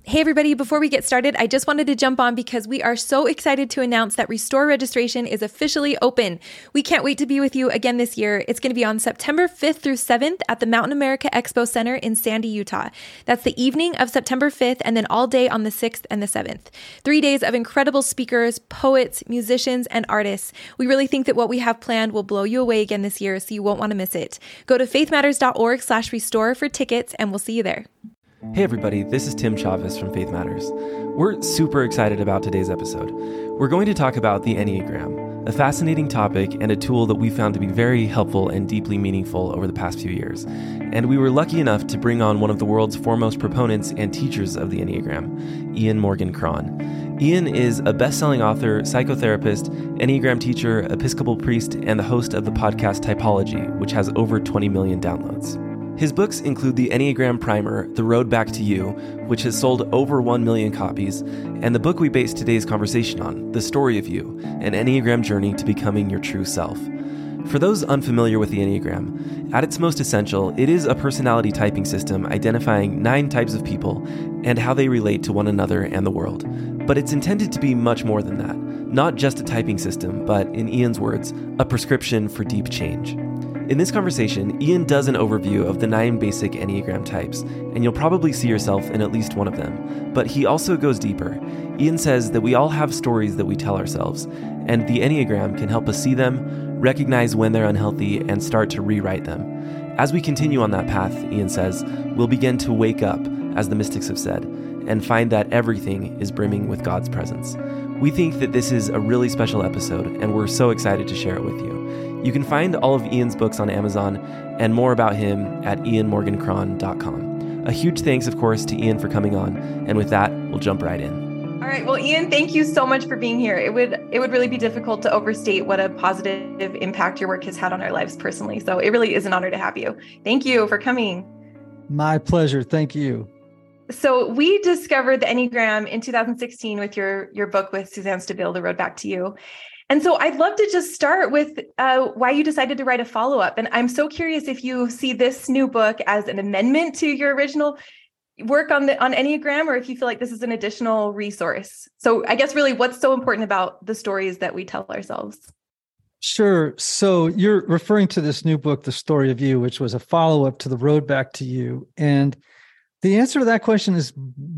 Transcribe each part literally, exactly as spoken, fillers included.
Hey everybody, before we get started, I just wanted to jump on because we are so excited to announce that Restore registration is officially open. We can't wait to be with you again this year. It's going to be on September fifth through seventh at the Mountain America Expo Center in Sandy, Utah. That's the evening of September fifth and then all day on the sixth and the seventh. Three days of incredible speakers, poets, musicians, and artists. We really think that what we have planned will blow you away again this year, so you won't want to miss it. Go to faithmatters.org slash restore for tickets and we'll see you there. Hey everybody, this is Tim Chavez from Faith Matters. We're super excited about today's episode. We're going to talk about the Enneagram, a fascinating topic and a tool that we found to be very helpful and deeply meaningful over the past few years. And we were lucky enough to bring on one of the world's foremost proponents and teachers of the Enneagram, Ian Morgan Cron. Ian is a best-selling author, psychotherapist, Enneagram teacher, Episcopal priest, and the host of the podcast Typology, which has over twenty million downloads. His books include the Enneagram Primer, The Road Back to You, which has sold over one million copies, and the book we base today's conversation on, The Story of You, an Enneagram journey to becoming your true self. For those unfamiliar with the Enneagram, at its most essential, it is a personality typing system identifying nine types of people and how they relate to one another and the world. But it's intended to be much more than that, not just a typing system, but, in Ian's words, a prescription for deep change. In this conversation, Ian does an overview of the nine basic Enneagram types, and you'll probably see yourself in at least one of them. But he also goes deeper. Ian says that we all have stories that we tell ourselves, and the Enneagram can help us see them, recognize when they're unhealthy, and start to rewrite them. As we continue on that path, Ian says, we'll begin to wake up, as the mystics have said, and find that everything is brimming with God's presence. We think that this is a really special episode, and we're so excited to share it with you. You can find all of Ian's books on Amazon and more about him at ian morgan cron dot com. A huge thanks, of course, to Ian for coming on. And with that, we'll jump right in. All right. Well, Ian, thank you so much for being here. It would it would really be difficult to overstate what a positive impact your work has had on our lives personally. So it really is an honor to have you. Thank you for coming. My pleasure. Thank you. So we discovered the Enneagram in two thousand sixteen with your, your book with Suzanne Stabile, The Road Back to You. And so I'd love to just start with uh, why you decided to write a follow-up. And I'm so curious if you see this new book as an amendment to your original work on the on Enneagram, or if you feel like this is an additional resource. So I guess really what's so important about the stories that we tell ourselves? Sure. So you're referring to this new book, The Story of You, which was a follow-up to The Road Back to You. And the answer to that question is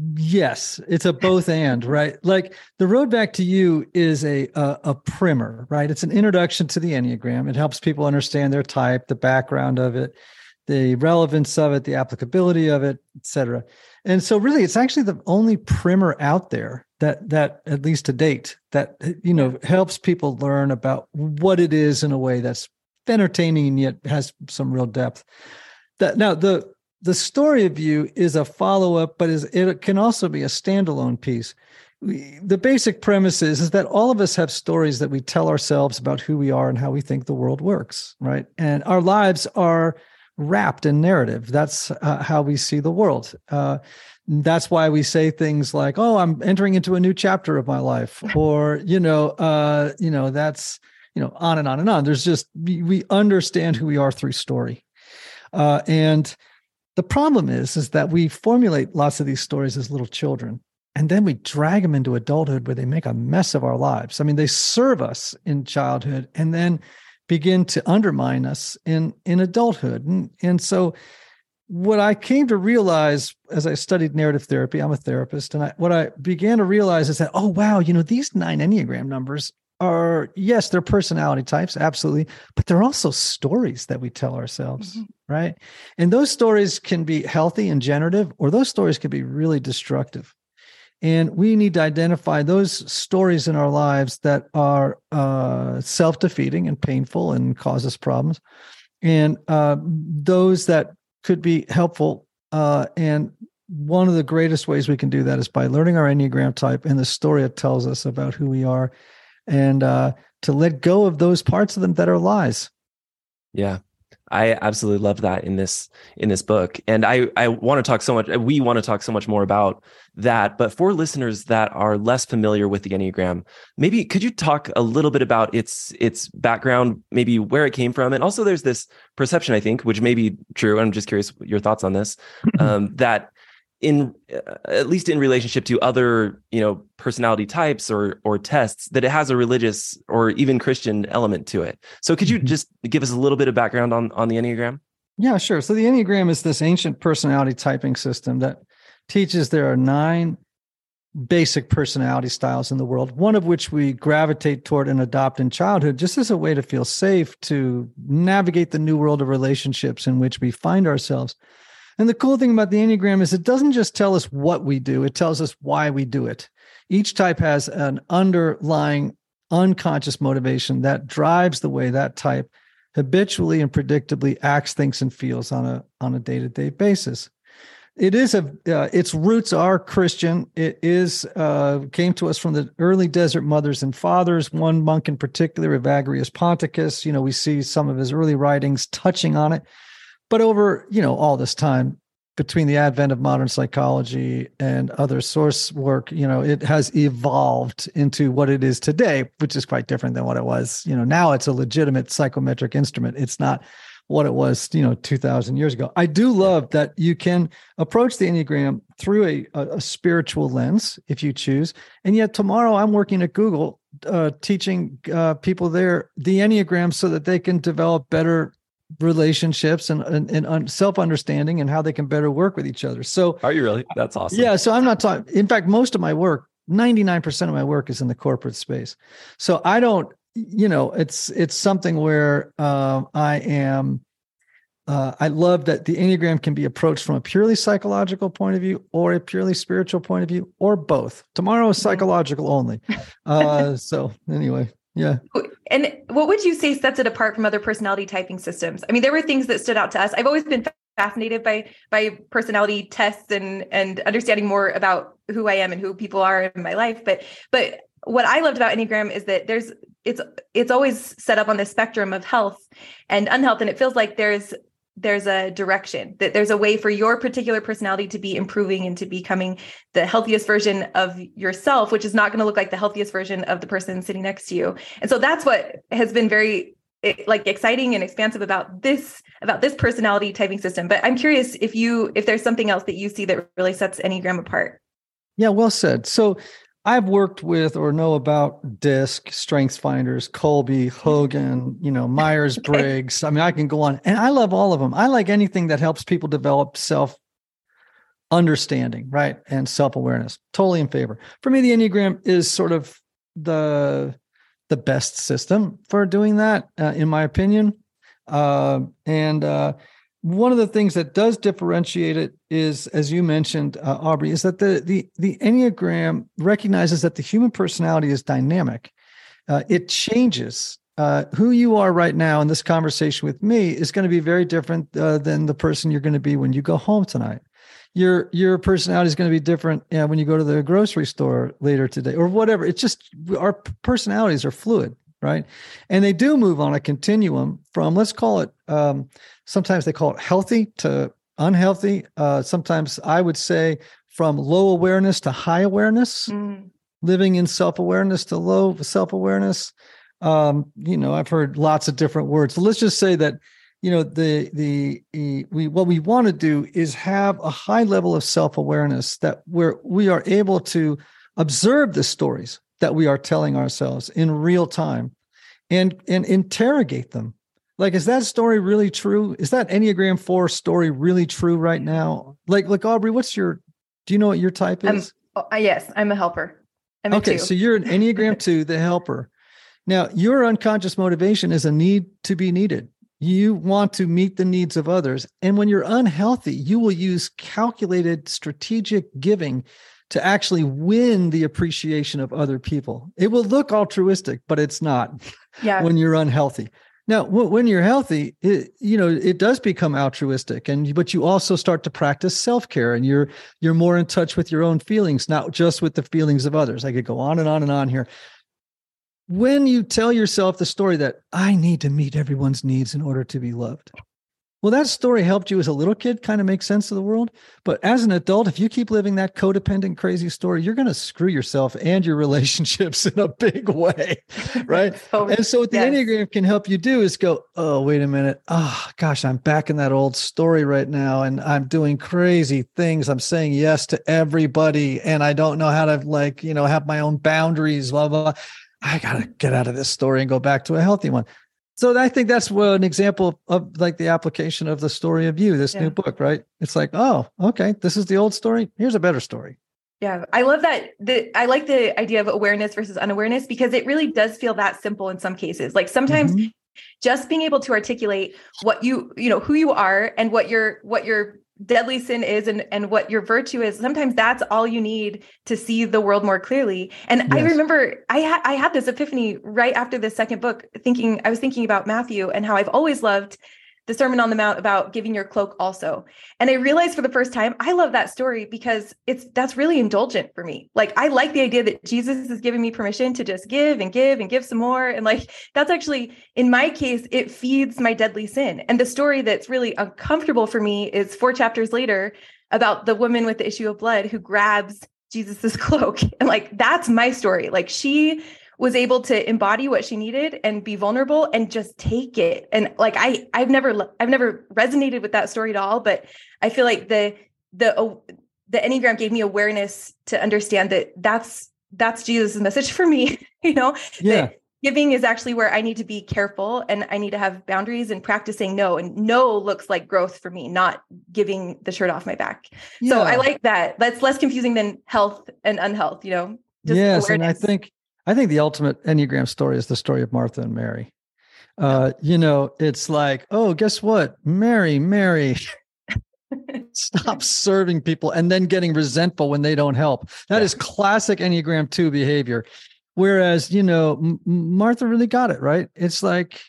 yes. It's a both and, right? Like The Road Back to You is a, a a primer, right? It's an introduction to the Enneagram. It helps people understand their type, the background of it, the relevance of it, the applicability of it, et cetera. And so really, it's actually the only primer out there that, that at least to date, that, you know, helps people learn about what it is in a way that's entertaining and yet has some real depth. That now, the The Story of You is a follow-up, but is it can also be a standalone piece. We, the basic premise is, is that all of us have stories that we tell ourselves about who we are and how we think the world works, right? And our lives are wrapped in narrative. That's uh, how we see the world. Uh, that's why we say things like, "Oh, I'm entering into a new chapter of my life," or you know, uh, you know, that's you know, on and on and on. There's just we, we understand who we are through story, uh, and the problem is, is that we formulate lots of these stories as little children, and then we drag them into adulthood where they make a mess of our lives. I mean, they serve us in childhood and then begin to undermine us in, in adulthood. And, and so what I came to realize as I studied narrative therapy, I'm a therapist, and I, what I began to realize is that, oh, wow, you know, these nine Enneagram numbers are, yes, they're personality types, absolutely, but they're also stories that we tell ourselves, mm-hmm. right? And those stories can be healthy and generative, or those stories can be really destructive. And we need to identify those stories in our lives that are uh, self-defeating and painful and cause us problems, and uh, those that could be helpful. Uh, and one of the greatest ways we can do that is by learning our Enneagram type and the story it tells us about who we are, and uh, to let go of those parts of them that are lies. Yeah, I absolutely love that in this in this book. And I, I want to talk so much, we want to talk so much more about that. But for listeners that are less familiar with the Enneagram, maybe could you talk a little bit about its its background, maybe where it came from? And also there's this perception, I think, which may be true, I'm just curious your thoughts on this, um, that in uh, at least in relationship to other, you know, personality types or or tests, that it has a religious or even Christian element to it. So could you mm-hmm. just give us a little bit of background on on the Enneagram? Yeah, sure. So the Enneagram is this ancient personality typing system that teaches there are nine basic personality styles in the world, one of which we gravitate toward and adopt in childhood, just as a way to feel safe, to navigate the new world of relationships in which we find ourselves. And the cool thing about the Enneagram is it doesn't just tell us what we do, it tells us why we do it. Each type has an underlying unconscious motivation that drives the way that type habitually and predictably acts, thinks, and feels on a, on a day-to-day basis. It is a, uh, its roots are Christian. It is, uh, came to us from the early desert mothers and fathers, one monk in particular, Evagrius Ponticus. You know, we see some of his early writings touching on it. But over, you know, all this time, between the advent of modern psychology and other source work, you know, it has evolved into what it is today, which is quite different than what it was. You know, now it's a legitimate psychometric instrument. It's not what it was, you know, two thousand years ago. I do love that you can approach the Enneagram through a, a, a spiritual lens, if you choose. And yet tomorrow I'm working at Google, uh, teaching uh, people there the Enneagram so that they can develop better relationships and, and, and self-understanding and how they can better work with each other. So are you really? That's awesome. Yeah. So I'm not talking, in fact, most of my work, ninety-nine percent of my work is in the corporate space. So I don't, you know, it's, it's something where um, I am, uh, I love that the Enneagram can be approached from a purely psychological point of view or a purely spiritual point of view, or both. Tomorrow is psychological only. Uh, so anyway, yeah. And what would you say sets it apart from other personality typing systems? I mean, there were things that stood out to us. I've always been fascinated by by personality tests and and understanding more about who I am and who people are in my life. But but what I loved about Enneagram is that there's it's it's always set up on the spectrum of health and unhealth, and it feels like there's there's a direction, that there's a way for your particular personality to be improving and to becoming the healthiest version of yourself, which is not going to look like the healthiest version of the person sitting next to you. And so that's what has been very like exciting and expansive about this, about this personality typing system. But I'm curious if you, if there's something else that you see that really sets Enneagram apart. Yeah, well said. So I've worked with or know about DISC, StrengthsFinders, Kolbe, Hogan, you know, Myers-Briggs. Okay. I mean, I can go on, and I love all of them. I like anything that helps people develop self-understanding, right, and self-awareness. Totally in favor. For me, the Enneagram is sort of the the best system for doing that, uh, in my opinion. Uh, and uh, one of the things that does differentiate it is, as you mentioned, uh, Aubrey, is that the, the, the Enneagram recognizes that the human personality is dynamic. Uh, it changes. Uh, who you are right now in this conversation with me is going to be very different uh, than the person you're going to be when you go home tonight. Your your personality is going to be different you know, when you go to the grocery store later today or whatever. It's just our personalities are fluid, right? And they do move on a continuum from, let's call it, um, sometimes they call it healthy to unhealthy. Uh, sometimes I would say from low awareness to high awareness, mm. living in self-awareness to low self-awareness. Um, you know, I've heard lots of different words. So let's just say that, you know, the, the, the we, what we want to do is have a high level of self-awareness that where we are able to observe the stories that we are telling ourselves in real time and, and interrogate them. Like, is that story really true? Is that Enneagram four story really true right now? Like, like Aubrey, what's your, do you know what your type is? Um, uh, yes, I'm a helper. I'm okay, a so you're an Enneagram two, the helper. Now, your unconscious motivation is a need to be needed. You want to meet the needs of others. And when you're unhealthy, you will use calculated strategic giving to actually win the appreciation of other people. It will look altruistic, but it's not yeah. when you're unhealthy. Now, when you're healthy, it, you know, it does become altruistic, and but you also start to practice self-care, and you're you're more in touch with your own feelings, not just with the feelings of others. I could go on and on and on here. When you tell yourself the story that I need to meet everyone's needs in order to be loved, Well, that story helped you as a little kid kind of make sense of the world. But as an adult, if you keep living that codependent, crazy story, you're going to screw yourself and your relationships in a big way. Right. so, and so what the yes. Enneagram can help you do is go, oh, wait a minute. Oh, gosh, I'm back in that old story right now. And I'm doing crazy things. I'm saying yes to everybody. And I don't know how to, like, you know, have my own boundaries, blah, blah, blah. I got to get out of this story and go back to a healthy one. So I think that's what an example of like the application of the story of you, this yeah. new book, right? It's like, oh, okay, this is the old story. Here's a better story. Yeah, I love that. The, I like the idea of awareness versus unawareness, because it really does feel that simple in some cases. Like sometimes mm-hmm. just being able to articulate what you, you know, who you are and what your, what your deadly sin is and, and what your virtue is. Sometimes that's all you need to see the world more clearly. And yes. I remember I had, I had this epiphany right after the second book, thinking, I was thinking about Matthew and how I've always loved the Sermon on the Mount about giving your cloak also. And I realized for the first time, I love that story because it's, that's really indulgent for me. Like, I like the idea that Jesus is giving me permission to just give and give and give some more. And like, that's actually, in my case, it feeds my deadly sin. And the story that's really uncomfortable for me is four chapters later about the woman with the issue of blood who grabs Jesus's cloak. And like, that's my story. Like, she was able to embody what she needed and be vulnerable and just take it. And like, I, I've never, I've never resonated with that story at all, but I feel like the, the, uh, the Enneagram gave me awareness to understand that that's, that's Jesus' message for me, you know, yeah. that giving is actually where I need to be careful and I need to have boundaries and practicing no, and no looks like growth for me, not giving the shirt off my back. Yeah. So I like that. That's less confusing than health and unhealth, you know? Just yes. Awareness. And I think, I think the ultimate Enneagram story is the story of Martha and Mary. Uh, you know, it's like, oh, guess what? Mary, Mary, stop serving people and then getting resentful when they don't help. That yeah. is classic Enneagram two behavior. Whereas, you know, M- Martha really got it, right? It's like,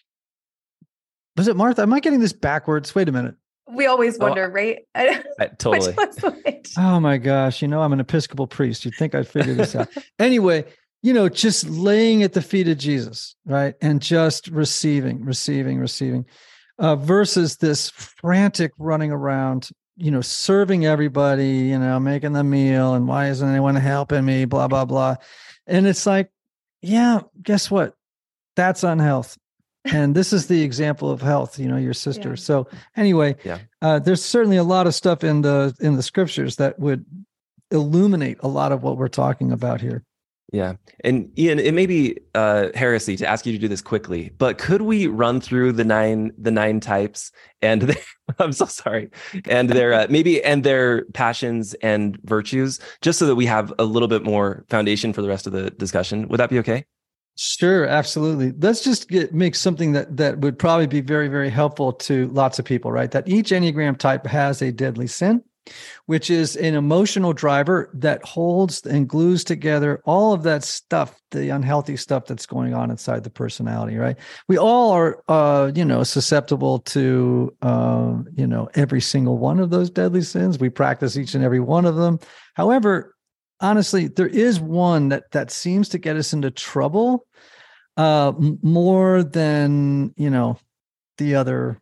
was it Martha? Am I getting this backwards? Wait a minute. We always wonder, oh, right? I, totally. Oh my gosh. You know, I'm an Episcopal priest. You'd think I'd figure this out. Anyway, you know, just laying at the feet of Jesus, right? And just receiving, receiving, receiving, uh, versus this frantic running around, you know, serving everybody, you know, making the meal, and why isn't anyone helping me, blah, blah, blah. And it's like, yeah, guess what? That's unhealth. And this is the example of health, you know, your sister. Yeah. So anyway, yeah. uh, there's certainly a lot of stuff in the, in the scriptures that would illuminate a lot of what we're talking about here. Yeah. And Ian, it may be uh, heresy to ask you to do this quickly, but could we run through the nine, the nine types and their, I'm so sorry, and their, uh, maybe, and their passions and virtues, just so that we have a little bit more foundation for the rest of the discussion? Would that be okay? Sure. Absolutely. Let's just get, make something that, that would probably be very, very helpful to lots of people, right? That each Enneagram type has a deadly sin, which is an emotional driver that holds and glues together all of that stuff, the unhealthy stuff that's going on inside the personality, right? We all are, uh, you know, susceptible to, uh, you know, every single one of those deadly sins. We practice each and every one of them. However, honestly, there is one that that seems to get us into trouble uh, more than, you know, the other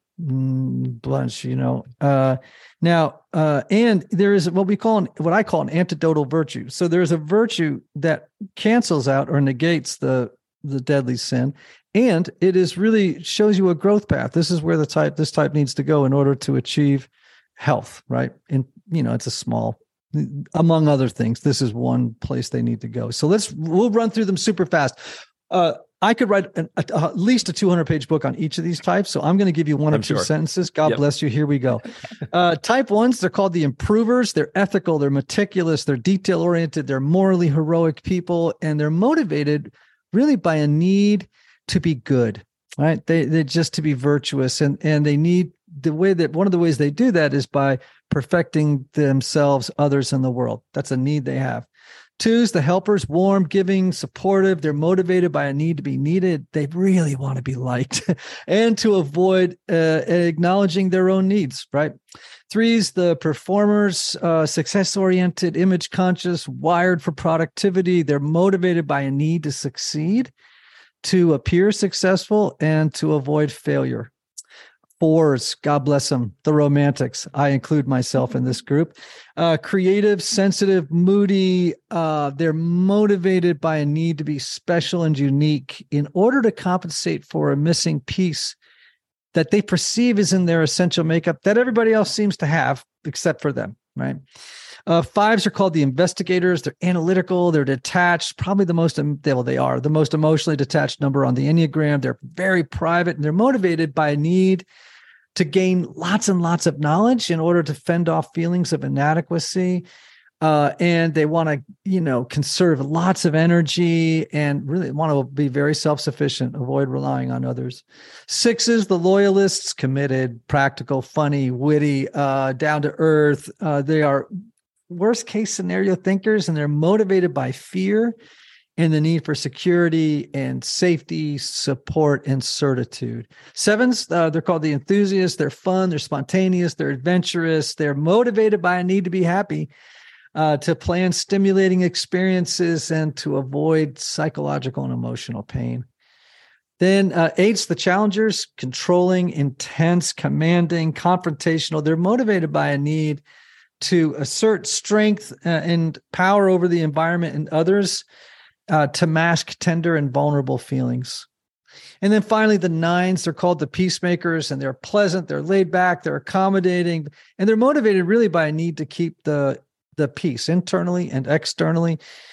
bunch, you know. Uh, now, uh, and there is what we call an, what I call an antidotal virtue. So there's a virtue that cancels out or negates the the deadly sin, and it is really shows you a growth path. This is where the type this type needs to go in order to achieve health, right? And you know, it's a small, among other things, this is one place they need to go. So let's we'll run through them super fast. Uh, I could write an, a, at least a two hundred page book on each of these types. So I'm going to give you one I'm or two sure. sentences. God yep. bless you. Here we go. Uh, type ones, they're called the improvers. They're ethical. They're meticulous. They're detail oriented. They're morally heroic people. And they're motivated really by a need to be good, right? They, they just to be virtuous. And, and they need the way that one of the ways they do that is by perfecting themselves, others in the world. That's a need they have. Two's the helpers, warm, giving, supportive. They're motivated by a need to be needed. They really want to be liked and to avoid uh, acknowledging their own needs, right? Three's the performers, uh, success-oriented, image-conscious, wired for productivity. They're motivated by a need to succeed, to appear successful, and to avoid failure. Fours, God bless them, the romantics. I include myself in this group. Uh, creative, sensitive, moody. Uh, they're motivated by a need to be special and unique in order to compensate for a missing piece that they perceive is in their essential makeup that everybody else seems to have, except for them, right? Uh, fives are called the investigators. They're analytical. They're detached. Probably the most, well, they are the most emotionally detached number on the Enneagram. They're very private, and they're motivated by a need to gain lots and lots of knowledge in order to fend off feelings of inadequacy. Uh, and they want to, you know, conserve lots of energy and really want to be very self-sufficient, avoid relying on others. Sixes, the loyalists, committed, practical, funny, witty, uh, down to earth. Uh, they are worst case scenario thinkers, and they're motivated by fear and the need for security and safety, support, and certitude. Sevens, uh, they're called the enthusiasts. They're fun, they're spontaneous, they're adventurous. They're motivated by a need to be happy, uh, to plan stimulating experiences, and to avoid psychological and emotional pain. Then uh, eights, the challengers, controlling, intense, commanding, confrontational. They're motivated by a need to assert strength uh, and power over the environment and others, Uh, to mask tender and vulnerable feelings. And then finally, the nines, they're called the peacemakers, and they're pleasant, they're laid back, they're accommodating, and they're motivated really by a need to keep the, the peace internally and externally.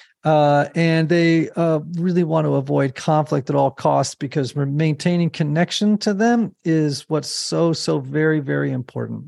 Uh, and they uh, really want to avoid conflict at all costs, because maintaining connection to them is what's so, so very, very important.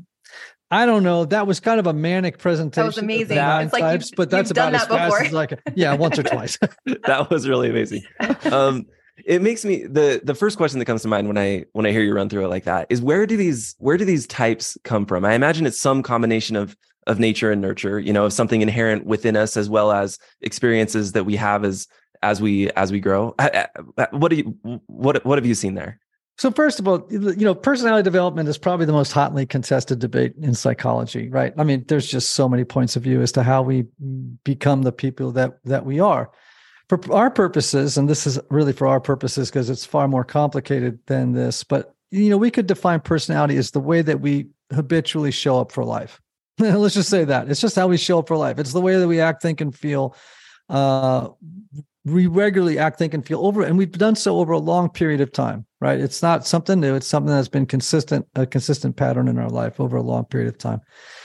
I don't know. That was kind of a manic presentation. That was amazing. Nine it's like types, you've, but that's you've about done as that fast before. as like, yeah, once or twice. That was really amazing. Um, it makes me the the first question that comes to mind when I when I hear you run through it like that is, where do these where do these types come from? I imagine it's some combination of of nature and nurture, you know, of something inherent within us, as well as experiences that we have as as we as we grow. What do you what what have you seen there? So first of all, you know, personality development is probably the most hotly contested debate in psychology, right? I mean, there's just so many points of view as to how we become the people that that we are. For our purposes, and this is really for our purposes because it's far more complicated than this, but, you know, we could define personality as the way that we habitually show up for life. Let's just say that. It's just how we show up for life. It's the way that we act, think, and feel. Uh, we regularly act, think, and feel over, and we've done so over a long period of time, right? It's not something new. It's something that's been consistent, a consistent pattern in our life over a long period of time.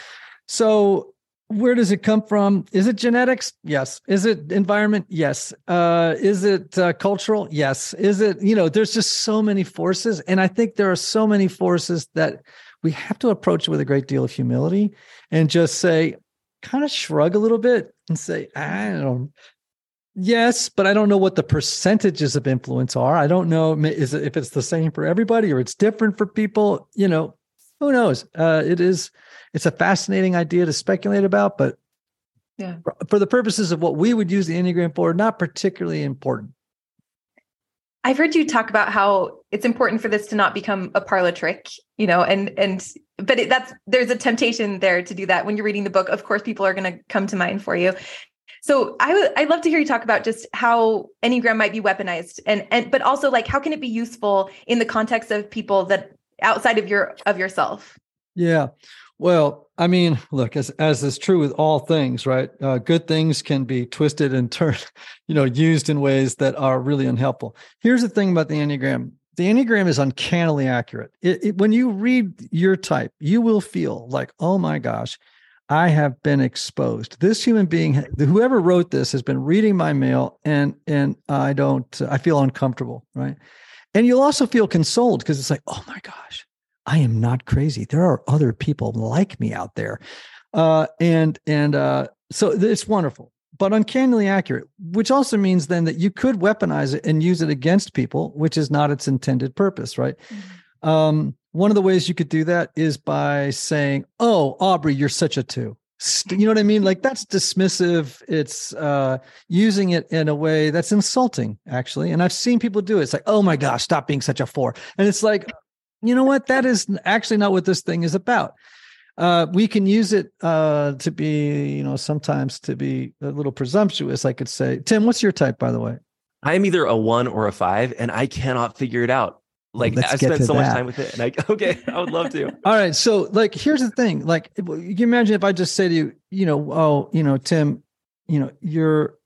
So where does it come from? Is it genetics? Yes. Is it environment? Yes. Uh, is it uh, cultural? Yes. Is it, you know, there's just so many forces. And I think there are so many forces that we have to approach with a great deal of humility and just say, kind of shrug a little bit and say, I don't know. Yes, but I don't know what the percentages of influence are. I don't know is it, if it's the same for everybody or it's different for people. You know, who knows? Uh, it is. It's a fascinating idea to speculate about, but yeah, for, for the purposes of what we would use the Enneagram for, not particularly important. I've heard you talk about how it's important for this to not become a parlor trick, you know, and and but it, that's there's a temptation there to do that when you're reading the book. Of course, people are going to come to mind for you. So I would, I'd love to hear you talk about just how Enneagram might be weaponized and, and, but also like, how can it be useful in the context of people that outside of your, of yourself? Yeah. Well, I mean, look, as, as is true with all things, right? Uh, good things can be twisted and turned, you know, used in ways that are really unhelpful. Here's the thing about the Enneagram. The Enneagram is uncannily accurate. It, it, when you read your type, you will feel like, oh my gosh, I have been exposed. This human being, whoever wrote this, has been reading my mail, and and I don't, I feel uncomfortable, right? And you'll also feel consoled because it's like, oh my gosh, I am not crazy. There are other people like me out there, uh, and and uh, so it's wonderful, but uncannily accurate, which also means then that you could weaponize it and use it against people, which is not its intended purpose, right? Mm-hmm. Um, One of the ways you could do that is by saying, oh, Aubrey, you're such a two. You know what I mean? Like, that's dismissive. It's uh, using it in a way that's insulting, actually. And I've seen people do it. It's like, oh my gosh, stop being such a four. And it's like, you know what? That is actually not what this thing is about. Uh, we can use it uh, to be, you know, sometimes to be a little presumptuous. I could say, Tim, what's your type, by the way? I am either a one or a five, and I cannot figure it out. like Let's I get spent to so much that. time with it, and I okay, I would love to. All right. So like, here's the thing. Like, you can imagine if I just say to you, you know, oh, you know, Tim, you know, you're,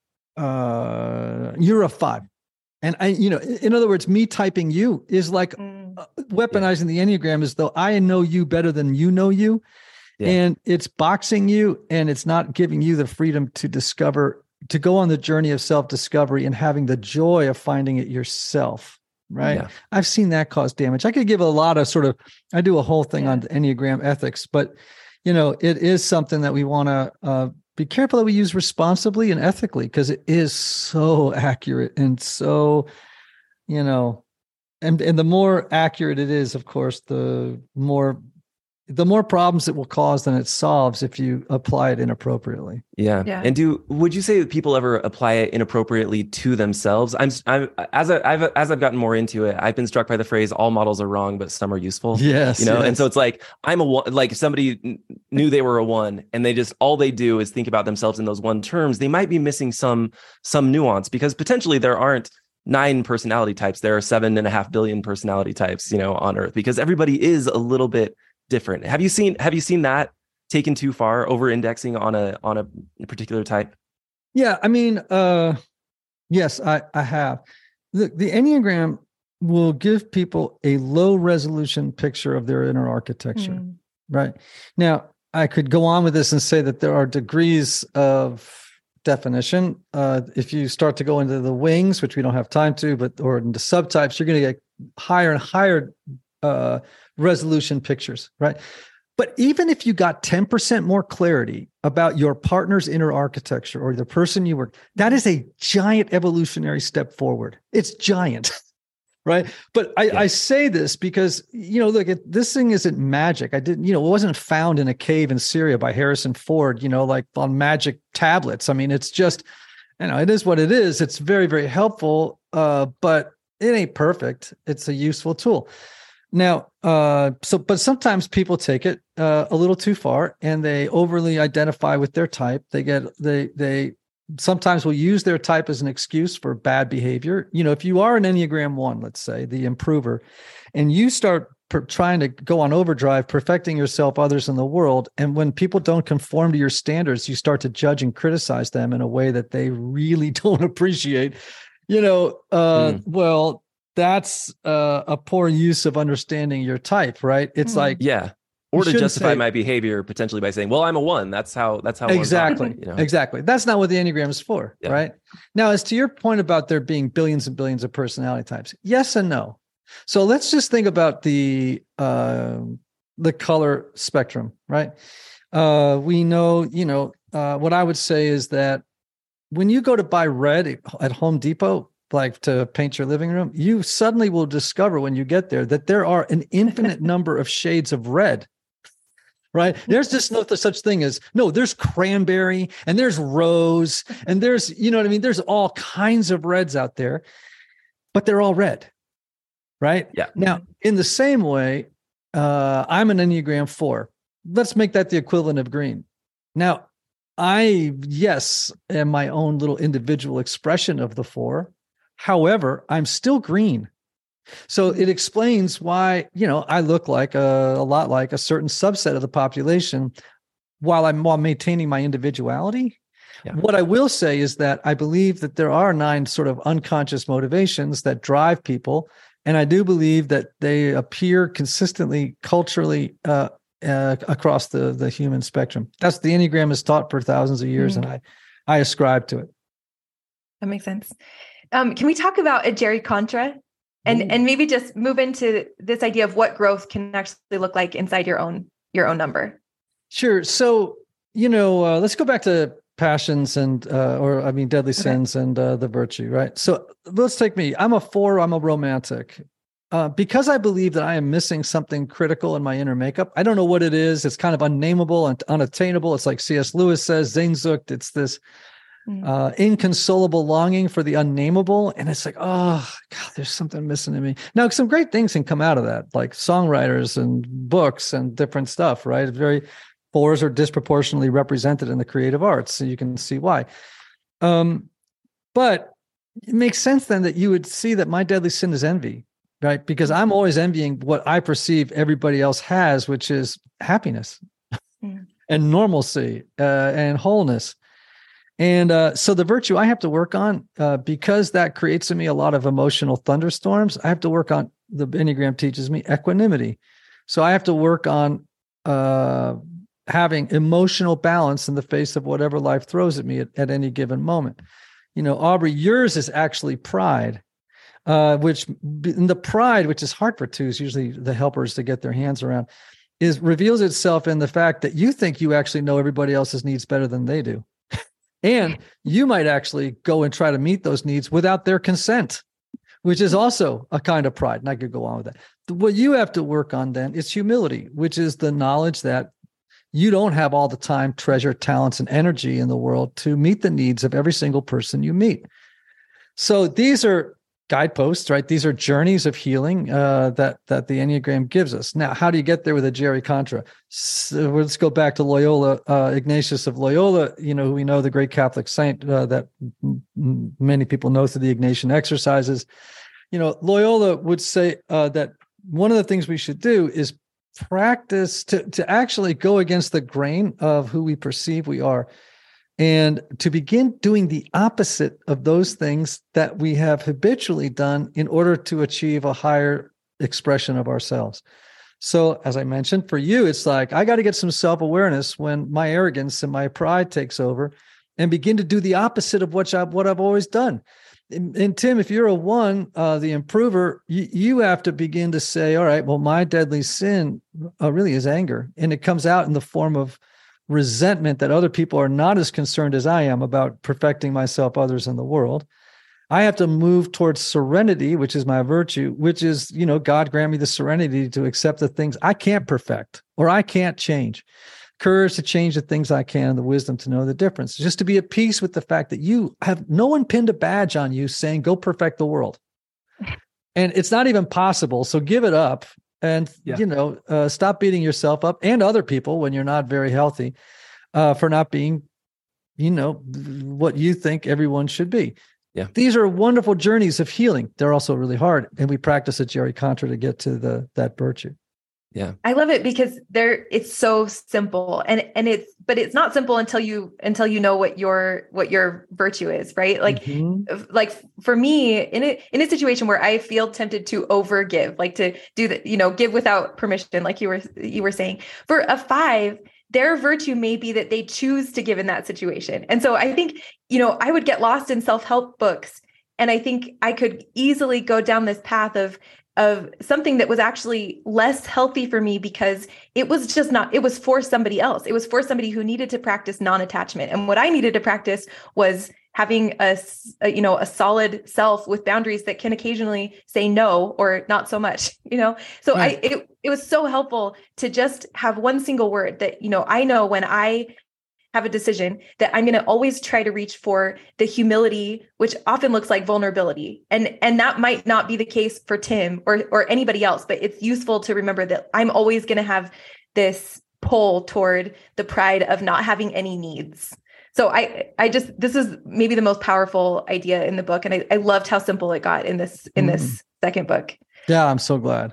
uh, you're a five. And I, you know, in other words, me typing you is like Mm. uh, weaponizing the Enneagram as though I know you better than you know you. Yeah. And it's boxing you, and it's not giving you the freedom to discover, to go on the journey of self-discovery and having the joy of finding it yourself. Right. Yeah. I've seen that cause damage. I could give a lot of sort of, I do a whole thing Yeah. on Enneagram ethics, but you know, it is something that we want to uh, be careful that we use responsibly and ethically, because it is so accurate and so, you know, and, and the more accurate it is, of course, the more the more problems it will cause than it solves if you apply it inappropriately. Yeah. Yeah. And do would you say that people ever apply it inappropriately to themselves? I'm I'm as I, I've as I've gotten more into it, I've been struck by the phrase "all models are wrong, but some are useful." Yes, you know. yes. And so it's like I'm a one. Like if somebody n- knew they were a one, and they just all they do is think about themselves in those one terms. They might be missing some some nuance, because potentially there aren't nine personality types. There are seven and a half billion personality types, you know, on Earth, because everybody is a little bit different. Have you seen Have you seen that taken too far, over indexing on a on a particular type? Yeah, I mean, uh, yes, I I have. The the Enneagram will give people a low resolution picture of their inner architecture. Mm. Right. Now, I could go on with this and say that there are degrees of definition. Uh, if you start to go into the wings, which we don't have time to, but or into subtypes, you're going to get higher and higher uh, resolution pictures, right? But even if you got ten percent more clarity about your partner's inner architecture or the person you were, that is a giant evolutionary step forward. It's giant, right? But I, Yeah. I say this because, you know, look, it, this thing isn't magic. I didn't, you know, it wasn't found in a cave in Syria by Harrison Ford, you know, like on magic tablets. I mean, it's just, you know, it is what it is. It's very, very helpful, uh, but it ain't perfect. It's a useful tool. Now, uh, so, but sometimes people take it uh, a little too far, and they overly identify with their type. They get, they, they sometimes will use their type as an excuse for bad behavior. You know, if you are an Enneagram one, let's say the improver, and you start per- trying to go on overdrive, perfecting yourself, others in the world, and when people don't conform to your standards, you start to judge and criticize them in a way that they really don't appreciate. You know, uh, Mm. well. That's uh, a poor use of understanding your type, right? It's Hmm. like, Yeah. Or You to shouldn't justify say- my behavior potentially by saying, well, I'm a one. That's how that's how ones are, exactly, you know? exactly. That's not what the Enneagram is for, Yeah. right? Now, as to your point about there being billions and billions of personality types, yes and no. So let's just think about the uh, the color spectrum, right? Uh, we know, you know, uh, what I would say is that when you go to buy red at Home Depot, like to paint your living room, you suddenly will discover when you get there that there are an infinite number of shades of red, right? There's just no such thing as, no, there's cranberry and there's rose and there's, you know what I mean? There's all kinds of reds out there, but they're all red, right? Yeah. Now, in the same way, uh, I'm an Enneagram four. Let's make that the equivalent of green. Now, I, yes, am my own little individual expression of the four. However, I'm still green. So it explains why, you know, I look like a, a lot like a certain subset of the population while I'm while maintaining my individuality. Yeah. What I will say is that I believe that there are nine sort of unconscious motivations that drive people. And I do believe that they appear consistently culturally uh, uh, across the, the human spectrum. That's the Enneagram is taught for thousands of years, Mm. and I, I ascribe to it. That makes sense. Um, can we talk about a Jerry Contra and, Ooh. and maybe just move into this idea of what growth can actually look like inside your own, your own number? Sure. So, you know, uh, let's go back to passions and, uh, or I mean, deadly Okay. sins and uh, the virtue, right? So let's take me. I'm a four. I'm a romantic. Uh, because I believe that I am missing something critical in my inner makeup. I don't know what it is. It's kind of unnameable and unattainable. It's like C S Lewis says, Sehnsucht. It's this Mm. uh, inconsolable longing for the unnameable. And it's like, oh, God, there's something missing in me. Now, some great things can come out of that, like songwriters and books and different stuff, right? It's very, fours are disproportionately represented in the creative arts. So you can see why. Um, but it makes sense then that you would see that my deadly sin is envy. right? Because I'm always envying what I perceive everybody else has, which is happiness mm. and normalcy uh, and wholeness. And uh, so the virtue I have to work on, uh, because that creates in me a lot of emotional thunderstorms, I have to work on, the Enneagram teaches me, equanimity. So I have to work on uh, having emotional balance in the face of whatever life throws at me at, at any given moment. You know, Aubrey, yours is actually pride, uh, which in the pride, which is hard for twos, usually the helpers to get their hands around, is reveals itself in the fact that you think you actually know everybody else's needs better than they do. And you might actually go and try to meet those needs without their consent, which is also a kind of pride. And I could go on with that. What you have to work on then is humility, which is the knowledge that you don't have all the time, treasure, talents, and energy in the world to meet the needs of every single person you meet. So these are guideposts, right? These are journeys of healing uh, that that the Enneagram gives us. Now, how do you get there with a Jerry Contra? So let's go back to Loyola, uh, Ignatius of Loyola. You know, we know the great Catholic saint uh, that m- many people know through the Ignatian exercises. You know, Loyola would say uh, that one of the things we should do is practice to to actually go against the grain of who we perceive we are, and to begin doing the opposite of those things that we have habitually done in order to achieve a higher expression of ourselves. So, as I mentioned, for you, it's like, I got to get some self-awareness when my arrogance and my pride takes over and begin to do the opposite of what I've, what I've always done. And, and Tim, if you're a one, uh, the improver, you, you have to begin to say, all right, well, my deadly sin uh, really is anger. And it comes out in the form of resentment that other people are not as concerned as I am about perfecting myself, others, in the world. I have to move towards serenity, which is my virtue, which is, you know, God grant me the serenity to accept the things I can't perfect or I can't change. Courage to change the things I can, and the wisdom to know the difference. Just to be at peace with the fact that you have no one pinned a badge on you saying, go perfect the world. And it's not even possible. So give it up. And, yeah. you know, uh, stop beating yourself up and other people when you're not very healthy uh, for not being, you know, what you think everyone should be. Yeah. These are wonderful journeys of healing. They're also really hard. And we practice at Jerry Contra to get to the that virtue. Yeah. I love it because there it's so simple, and and it's but it's not simple until you until you know what your what your virtue is, right? Like mm-hmm. like for me in a in a situation where I feel tempted to overgive, like to do the, you know, give without permission, like you were you were saying. For a five, their virtue may be that they choose to give in that situation. And so I think, you know, I would get lost in self-help books, and I think I could easily go down this path of of something that was actually less healthy for me because it was just not, it was for somebody else. It was for somebody who needed to practice non-attachment. And what I needed to practice was having a, a, you know, a solid self with boundaries that can occasionally say no or not so much, you know? So right. I, it, it was so helpful to just have one single word that, you know, I know when I have a decision that I'm going to always try to reach for the humility, which often looks like vulnerability. And, and that might not be the case for Tim or, or anybody else, but it's useful to remember that I'm always going to have this pull toward the pride of not having any needs. So I, I just, this is maybe the most powerful idea in the book. And I, I loved how simple it got in this, in mm. this second book. Yeah, I'm so glad.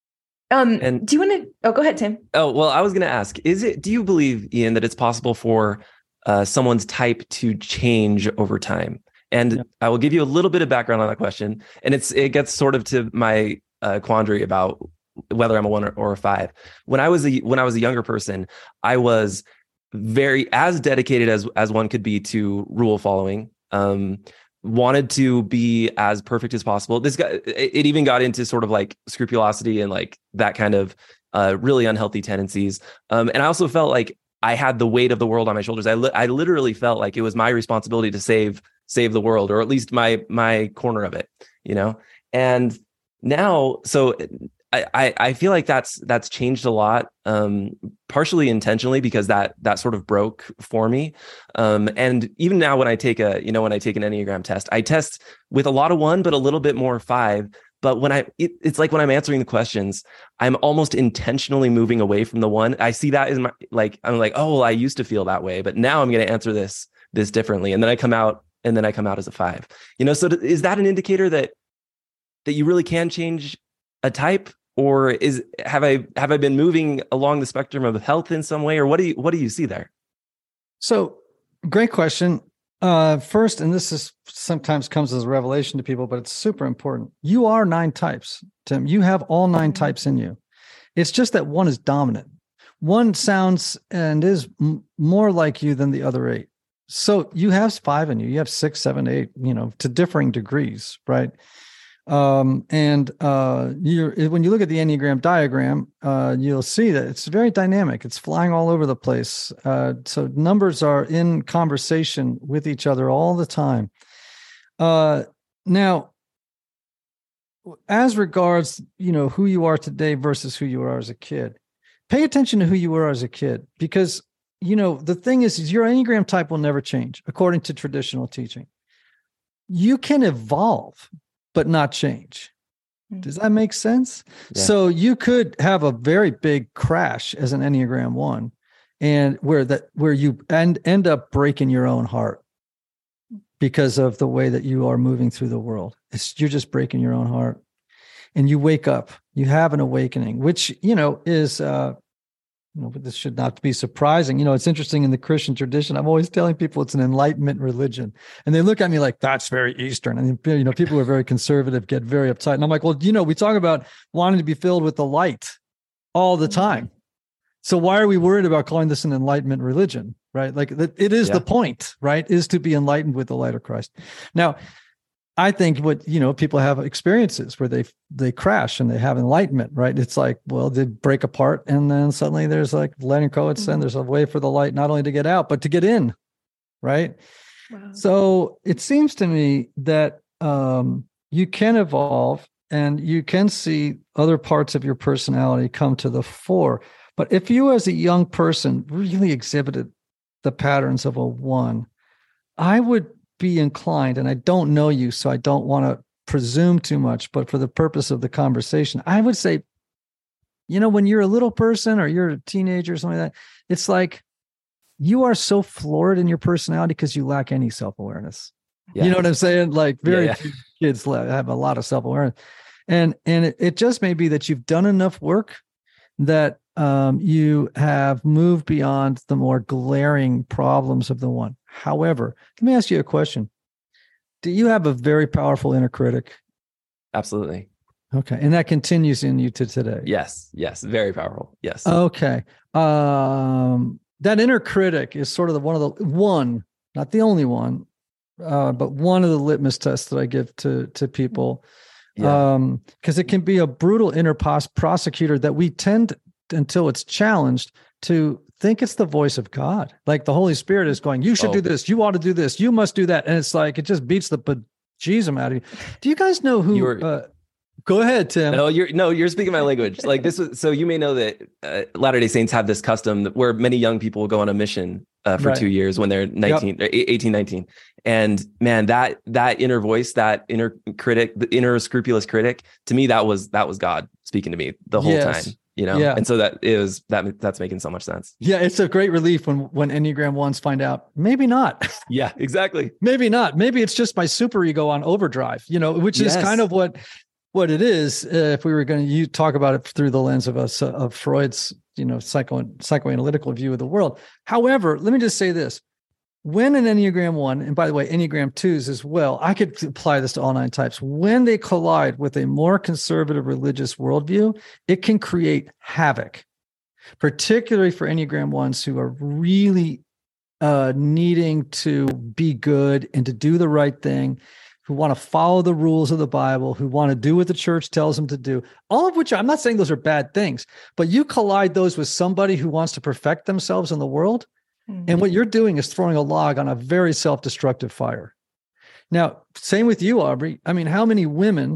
Um, and, do you want to, oh, go ahead, Tim. Oh, well, I was going to ask, is it, do you believe, Ian, that it's possible for uh, someone's type to change over time? And yeah. I will give you a little bit of background on that question. And it's, it gets sort of to my uh, quandary about whether I'm a one or, or a five. When I was a, when I was a younger person, I was very, as dedicated as, as one could be to rule following, um, wanted to be as perfect as possible. This guy, it even got into sort of like scrupulosity and like that kind of uh, really unhealthy tendencies. Um, and I also felt like I had the weight of the world on my shoulders. I, li- I literally felt like it was my responsibility to save, save the world, or at least my, my corner of it, you know? And now, so I, I feel like that's that's changed a lot, um, partially intentionally because that that sort of broke for me. Um, and even now, when I take a you know when I take an Enneagram test, I test with a lot of one, but a little bit more five. But when I it, it's like when I'm answering the questions, I'm almost intentionally moving away from the one. I see that as my like I'm like, oh, well, I used to feel that way, but now I'm going to answer this this differently, and then I come out and then I come out as a five. You know, so is that an indicator that that you really can change a type, or is have I have I been moving along the spectrum of health in some way, or what do you what do you see there? So, great question. Uh, first, and this is sometimes comes as a revelation to people, but it's super important. You are nine types, Tim. You have all nine types in you. It's just that one is dominant. One sounds and is m- more like you than the other eight. So you have five in you. You have six, seven, eight, you know, to differing degrees, right? Um, and uh, you're, when you look at the Enneagram diagram, uh, you'll see that it's very dynamic. It's flying all over the place. Uh, so numbers are in conversation with each other all the time. Uh, now, as regards, you know, who you are today versus who you are as a kid, pay attention to who you were as a kid, because, you know, the thing is, is your Enneagram type will never change according to traditional teaching. You can evolve, but not change. Does that make sense? Yeah. So you could have a very big crash as an Enneagram one, and where that where you end end up breaking your own heart because of the way that you are moving through the world. It's, you're just breaking your own heart, and you wake up. You have an awakening, which, you know, is uh, you know, but this should not be surprising. You know, it's interesting in the Christian tradition. I'm always telling people it's an Enlightenment religion, and they look at me like, that's very Eastern. And, you know, people who are very conservative get very uptight. And I'm like, well, you know, we talk about wanting to be filled with the light all the time. So why are we worried about calling this an Enlightenment religion, right? Like, it is yeah. the point, right? Is to be enlightened with the light of Christ. Now, I think what, you know, people have experiences where they they crash and they have enlightenment, right? It's like, well, they break apart, and then suddenly there's like Leonard Cohen said, there's a way for the light not only to get out, but to get in, right? Wow. So it seems to me that um, you can evolve and you can see other parts of your personality come to the fore. But if you as a young person really exhibited the patterns of a one, I would be inclined, and I don't know you, so I don't want to presume too much, but for the purpose of the conversation, I would say, you know, when you're a little person or you're a teenager or something like that, it's like you are so floored in your personality because you lack any self-awareness. Yeah. You know what I'm saying? Like very yeah, yeah. few kids have a lot of self-awareness. And, and it, it just may be that you've done enough work that um, you have moved beyond the more glaring problems of the one. However, let me ask you a question. Do you have a very powerful inner critic? Absolutely. Okay. And that continues in you to today? Yes. Yes. Very powerful. Yes. Okay. Um, that inner critic is sort of the one of the one, not the only one, uh, but one of the litmus tests that I give to, to people. Yeah. Um, because it can be a brutal inner pos- prosecutor that we tend, until it's challenged, to think it's the voice of God. Like the Holy Spirit is going, you should oh. do this. You ought to do this. You must do that. And it's like, it just beats the bejesus out of you. Do you guys know who, were, uh, go ahead, Tim. No, you're, no, you're speaking my language. Like this was, so you may know that uh, Latter-day Saints have this custom where many young people will go on a mission uh, for right. two years when they're nineteen, yep. eighteen, nineteen. And man, that, that inner voice, that inner critic, the inner scrupulous critic, to me, that was, that was God speaking to me the whole yes. time. You know, yeah. and so that is that that's making so much sense. Yeah, it's a great relief when when Enneagram ones find out maybe not. Yeah, exactly. Maybe not. Maybe it's just my superego on overdrive. You know, which yes. is kind of what what it is. Uh, if we were going to you talk about it through the lens of us uh, of Freud's, you know, psycho psychoanalytical view of the world. However, let me just say this: when an Enneagram one, and by the way, Enneagram twos as well, I could apply this to all nine types. When they collide with a more conservative religious worldview, it can create havoc, particularly for Enneagram ones who are really uh, needing to be good and to do the right thing, who want to follow the rules of the Bible, who want to do what the church tells them to do, all of which I'm not saying those are bad things, but you collide those with somebody who wants to perfect themselves in the world, and what you're doing is throwing a log on a very self-destructive fire. Now, same with you, Aubrey. I mean, how many women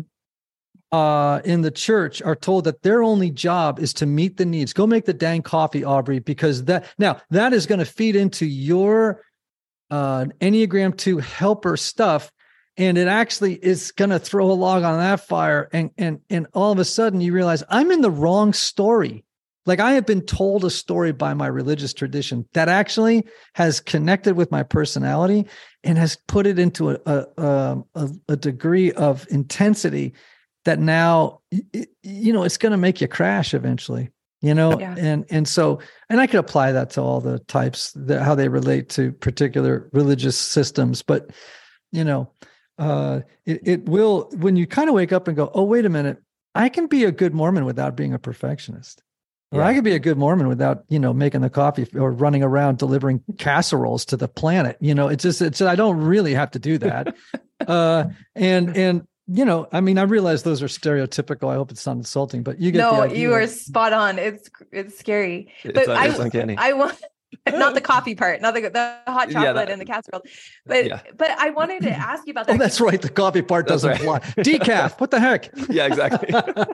uh, in the church are told that their only job is to meet the needs? Go make the dang coffee, Aubrey, because that now that is going to feed into your uh, Enneagram two helper stuff, and it actually is going to throw a log on that fire. And and and all of a sudden, you realize I'm in the wrong story. Like I have been told a story by my religious tradition that actually has connected with my personality and has put it into a, a, a, a degree of intensity that now, you know, it's going to make you crash eventually, you know? Yeah. And, and so, and I could apply that to all the types, that how they relate to particular religious systems, but, you know, uh, it, it will, when you kind of wake up and go, oh, wait a minute, I can be a good Mormon without being a perfectionist. Or yeah. I could be a good Mormon without, you know, making the coffee or running around delivering casseroles to the planet. You know, it's just, it's, I don't really have to do that. uh, and, and, you know, I mean, I realize those are stereotypical. I hope it's not insulting, but you get no, the idea. you are spot on. It's, it's scary, it's but un- I, it's uncanny. I want, not the coffee part, not the, the hot chocolate yeah, that, and the casserole, but yeah. but I wanted to ask you about that. Oh, that's right. The coffee part that's doesn't right. apply. Decaf. What the heck? Yeah, exactly.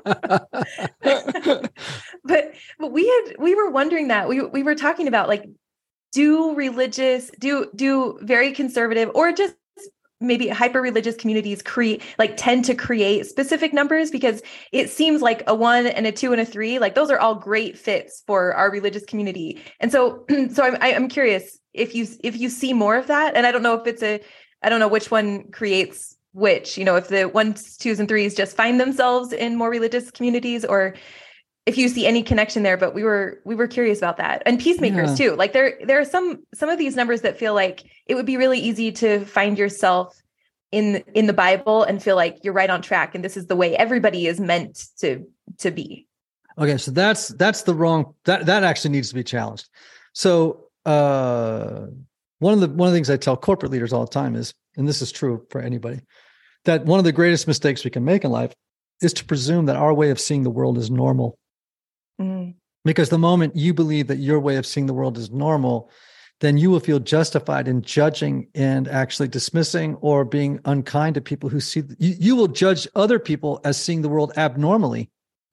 but but we had we were wondering that we we were talking about like, do religious do do very conservative or just maybe hyper religious communities create like tend to create specific numbers, because it seems like a one and a two and a three, like those are all great fits for our religious community. And so, so I'm, I'm curious if you, if you see more of that. And I don't know if it's a, I don't know which one creates which, you know, if the ones, twos and threes just find themselves in more religious communities, or if you see any connection there. But we were, we were curious about that. And peacemakers yeah. too. Like there, there are some, some of these numbers that feel like it would be really easy to find yourself in, in the Bible and feel like you're right on track. And this is the way everybody is meant to, to be. Okay. So that's, that's the wrong, that, that actually needs to be challenged. So, uh, one of the, one of the things I tell corporate leaders all the time is, and this is true for anybody, that one of the greatest mistakes we can make in life is to presume that our way of seeing the world is normal. Mm. Because the moment you believe that your way of seeing the world is normal, then you will feel justified in judging and actually dismissing or being unkind to people who see, you, you will judge other people as seeing the world abnormally.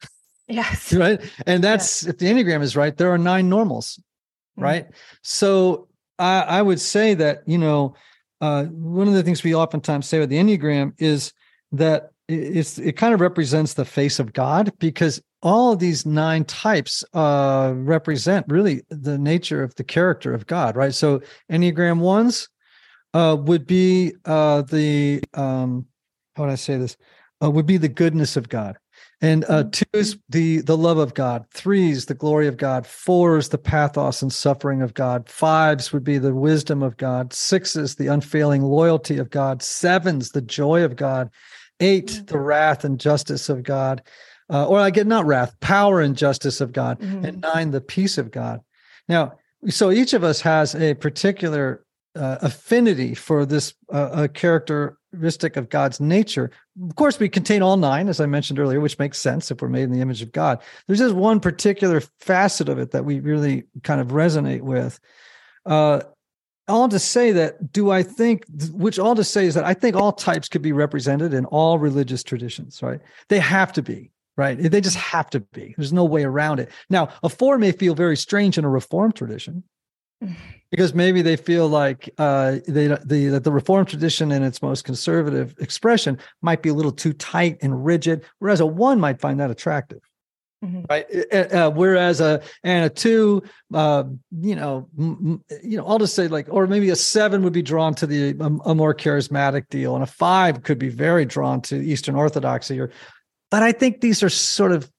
Yes. Right. And that's, yes. if the Enneagram is right, there are nine normals. Mm. Right. So I, I would say that, you know, uh, one of the things we oftentimes say with the Enneagram is that it's, it kind of represents the face of God, because all of these nine types uh, represent really the nature of the character of God, right? So Enneagram ones uh, would be uh, the, um, how would I say this, uh, would be the goodness of God. And uh, two is the, the love of God. Threes, the glory of God. Fours, the pathos and suffering of God. Fives would be the wisdom of God. Sixes, the unfailing loyalty of God. Sevens, the joy of God. Eight, the wrath and justice of God. Uh, or I get not wrath, power and justice of God. Mm-hmm. And nine, the peace of God. Now, so each of us has a particular uh, affinity for this uh, a characteristic of God's nature. Of course, we contain all nine, as I mentioned earlier, which makes sense if we're made in the image of God. There's just one particular facet of it that we really kind of resonate with. Uh, all to say that, do I think, which all to say is that I think all types could be represented in all religious traditions, right? They have to be, right? They just have to be. There's no way around it. Now, a four may feel very strange in a Reformed tradition, because maybe they feel like uh, they, the, that the Reformed tradition in its most conservative expression might be a little too tight and rigid, whereas a one might find that attractive. Mm-hmm. Right. Uh, whereas a and a two, uh, you know, m- you know, I'll just say like, or maybe a seven would be drawn to the um, a more charismatic deal, and a five could be very drawn to Eastern Orthodoxy. Or, but I think these are sort of,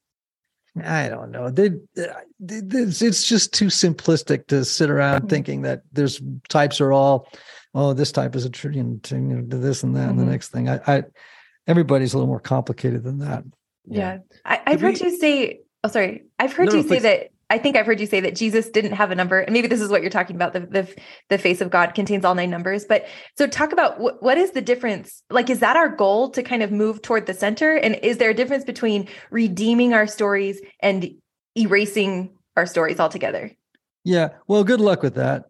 I don't know, they, they, it's just too simplistic to sit around mm-hmm. thinking that there's types are all, oh, this type is a trillion to you know, this and that mm-hmm. and the next thing. I, I, everybody's a little more complicated than that. Yeah. yeah. I, I've heard we, you say, oh, sorry. I've heard no, you no, say please. that, I think I've heard you say that Jesus didn't have a number, and maybe this is what you're talking about. The, the, the face of God contains all nine numbers, but so talk about what, what is the difference? Like, is that our goal to kind of move toward the center? And is there a difference between redeeming our stories and erasing our stories altogether? Yeah. Well, good luck with that.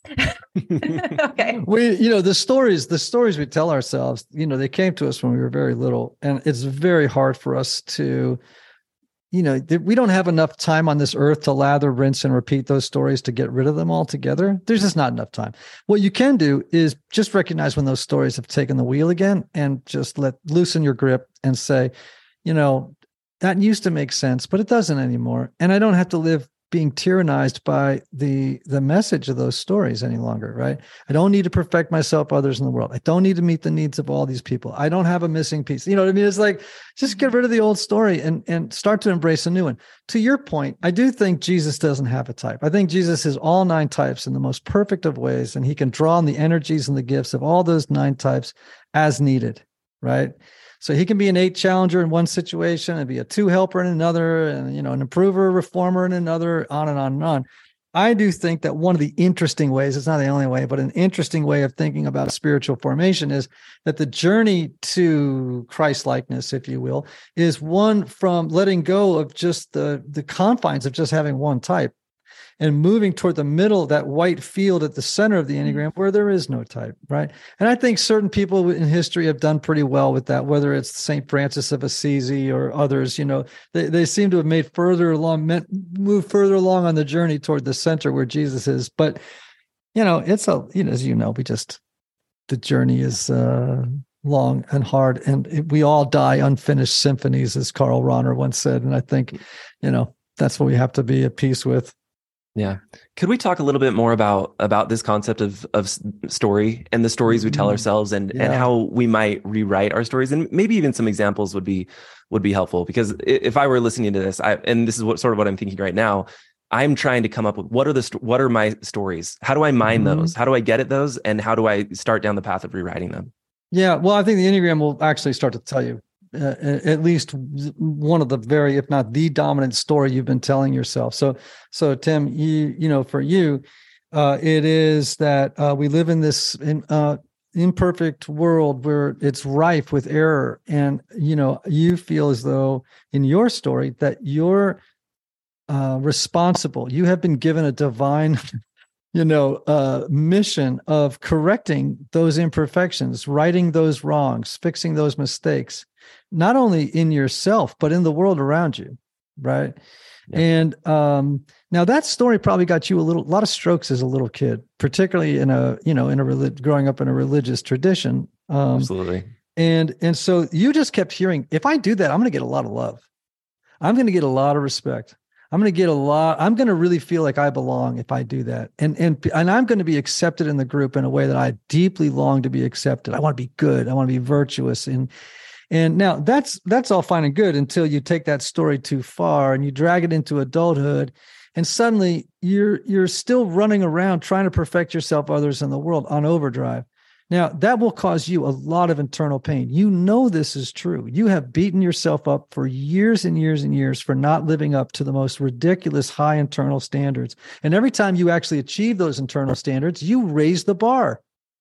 Okay. We, you know, the stories, the stories we tell ourselves, you know, they came to us when we were very little, and it's very hard for us to, you know, we don't have enough time on this earth to lather, rinse, and repeat those stories to get rid of them altogether. There's just not enough time. What you can do is just recognize when those stories have taken the wheel again, and just let loosen your grip and say, you know, that used to make sense, but it doesn't anymore. And I don't have to live being tyrannized by the the message of those stories any longer, right? I don't need to perfect myself, others in the world. I don't need to meet the needs of all these people. I don't have a missing piece. You know what I mean? It's like, just get rid of the old story and, and start to embrace a new one. To your point, I do think Jesus doesn't have a type. I think Jesus is all nine types in the most perfect of ways, and he can draw on the energies and the gifts of all those nine types as needed, right? So he can be an eight challenger in one situation and be a two helper in another, and, you know, an improver, reformer in another, on and on and on. I do think that one of the interesting ways, it's not the only way, but an interesting way of thinking about spiritual formation is that the journey to Christ-likeness, if you will, is one from letting go of just the, the confines of just having one type and moving toward the middle, that white field at the center of the Enneagram where there is no type, right? And I think certain people in history have done pretty well with that, whether it's Saint Francis of Assisi or others. You know, they, they seem to have made further along, meant, moved further along on the journey toward the center where Jesus is. But, you know, it's a, you know, as you know, we just, the journey is uh, long and hard, and it, we all die unfinished symphonies, as Karl Rahner once said. And I think, you know, that's what we have to be at peace with. Yeah. Could we talk a little bit more about about this concept of of story and the stories we tell ourselves, and Yeah. and how we might rewrite our stories, and maybe even some examples would be would be helpful, because if I were listening to this, I and this is what sort of what I'm thinking right now, I'm trying to come up with what are the st- what are my stories? How do I mine Mhm. those? How do I get at those? And how do I start down the path of rewriting them? Yeah, well, I think the Enneagram will actually start to tell you uh, at least one of the very, if not the dominant story you've been telling yourself. So, so Tim, you you know, for you, uh, it is that uh, we live in this in, uh, imperfect world where it's rife with error, and you know, you feel as though in your story that you're uh, responsible. You have been given a divine you know, uh, mission of correcting those imperfections, righting those wrongs, fixing those mistakes, not only in yourself, but in the world around you, right? Yeah. And um, now that story probably got you a little, a lot of strokes as a little kid, particularly in a, you know, in a relig- growing up in a religious tradition. Um, Absolutely. And and so you just kept hearing, if I do that, I'm going to get a lot of love. I'm going to get a lot of respect. I'm going to get a lot. I'm going to really feel like I belong if I do that. And, and, and I'm going to be accepted in the group in a way that I deeply long to be accepted. I want to be good. I want to be virtuous. And, and now that's, that's all fine and good until you take that story too far and you drag it into adulthood. And suddenly you're, you're still running around trying to perfect yourself, others in the world on overdrive. Now, that will cause you a lot of internal pain. You know this is true. You have beaten yourself up for years and years and years for not living up to the most ridiculous high internal standards. And every time you actually achieve those internal standards, you raise the bar.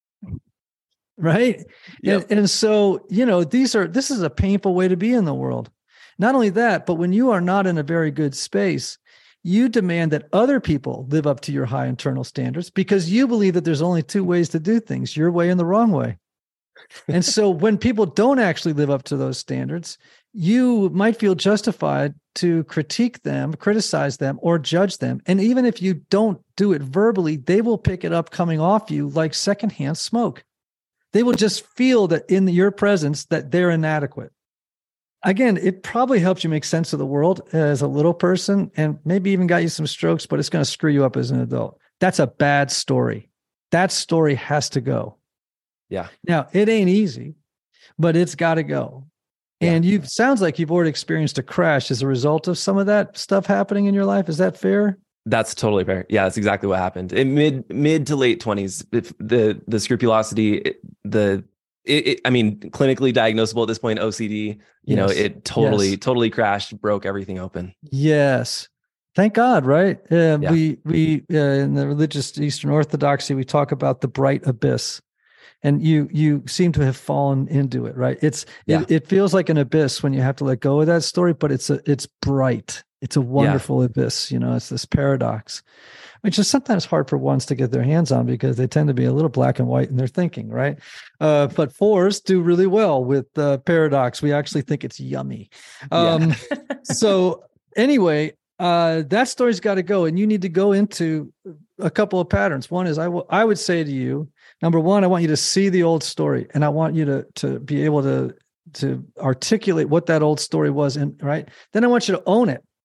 Right? Yep. And, and so, you know, these are this is a painful way to be in the world. Not only that, but when you are not in a very good space, you demand that other people live up to your high internal standards because you believe that there's only two ways to do things, your way and the wrong way. And so when people don't actually live up to those standards, you might feel justified to critique them, criticize them, or judge them. And even if you don't do it verbally, they will pick it up coming off you like secondhand smoke. They will just feel that in your presence that they're inadequate. Again, it probably helps you make sense of the world as a little person and maybe even got you some strokes, but it's going to screw you up as an adult. That's a bad story. That story has to go. Yeah. Now, it ain't easy, but it's got to go. Yeah. And you sounds like you've already experienced a crash as a result of some of that stuff happening in your life. Is that fair? That's totally fair. Yeah, that's exactly what happened. In mid mid to late twenties, if the the scrupulosity, the It, it, I mean, clinically diagnosable at this point, O C D, you yes. know, it totally, yes. totally crashed, broke everything open. Yes. Thank God, right? Uh, yeah. We, we uh, in the religious Eastern Orthodoxy, we talk about the bright abyss. And you you seem to have fallen into it, right? It's yeah. it, it feels like an abyss when you have to let go of that story, but it's a it's bright. It's a wonderful yeah. abyss, you know, it's this paradox, which is sometimes hard for ones to get their hands on because they tend to be a little black and white in their thinking, right? Uh, but fours do really well with uh, paradox. We actually think it's yummy. Um, yeah. So anyway, uh, that story's got to go, and you need to go into a couple of patterns. One is I, w- I would say to you, number one, I want you to see the old story, and I want you to to be able to to articulate what that old story was, and right then I want you to own it.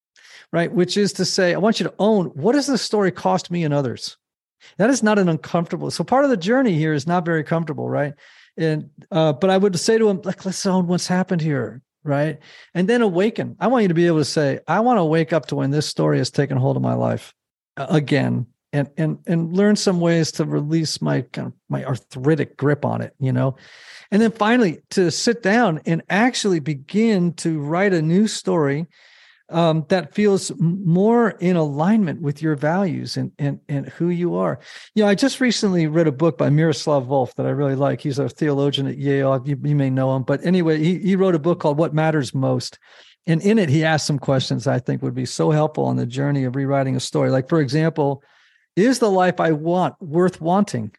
right? Which is to say, I want you to own, what does this story cost me and others? That is not an uncomfortable. So part of the journey here is not very comfortable, right? And uh, but I would say to him, like, let's own what's happened here, right? And then awaken. I want you to be able to say, I want to wake up to when this story has taken hold of my life uh, again, and and and learn some ways to release my kind of my arthritic grip on it, you know. And then finally, to sit down and actually begin to write a new story um, that feels more in alignment with your values and, and, and who you are. You know, I just recently read a book by Miroslav Volf that I really like. He's a theologian at Yale. You, you may know him. But anyway, he, he wrote a book called What Matters Most. And in it, he asked some questions I think would be so helpful on the journey of rewriting a story. Like, for example, is the life I want worth wanting?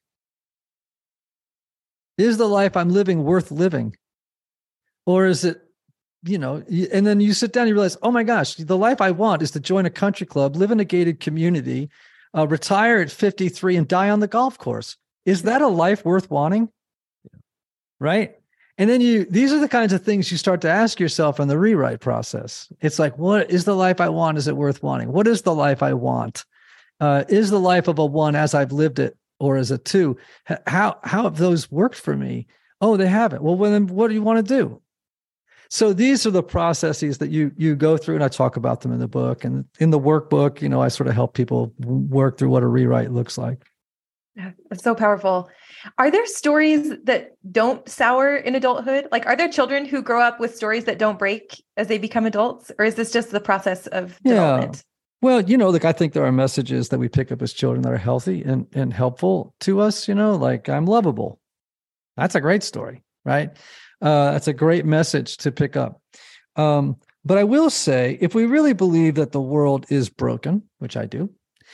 Is the life I'm living worth living? Or is it, you know, and then you sit down and you realize, oh my gosh, the life I want is to join a country club, live in a gated community, uh, retire at fifty-three and die on the golf course. Is that a life worth wanting? Right? And then you, these are the kinds of things you start to ask yourself in the rewrite process. It's like, what is the life I want? Is it worth wanting? What is the life I want? Uh, is the life of a one as I've lived it, or as a two? How, how have those worked for me? Oh, they haven't. Well, then what do you want to do? So these are the processes that you you go through, and I talk about them in the book. And in the workbook, you know, I sort of help people work through what a rewrite looks like. Yeah, that's so powerful. Are there stories that don't sour in adulthood? Like, are there children who grow up with stories that don't break as they become adults? Or is this just the process of development? Yeah. Well, you know, like I think there are messages that we pick up as children that are healthy and, and helpful to us, you know, like I'm lovable. That's a great story, right? Uh, that's a great message to pick up. Um, but I will say, if we really believe that the world is broken, which I do,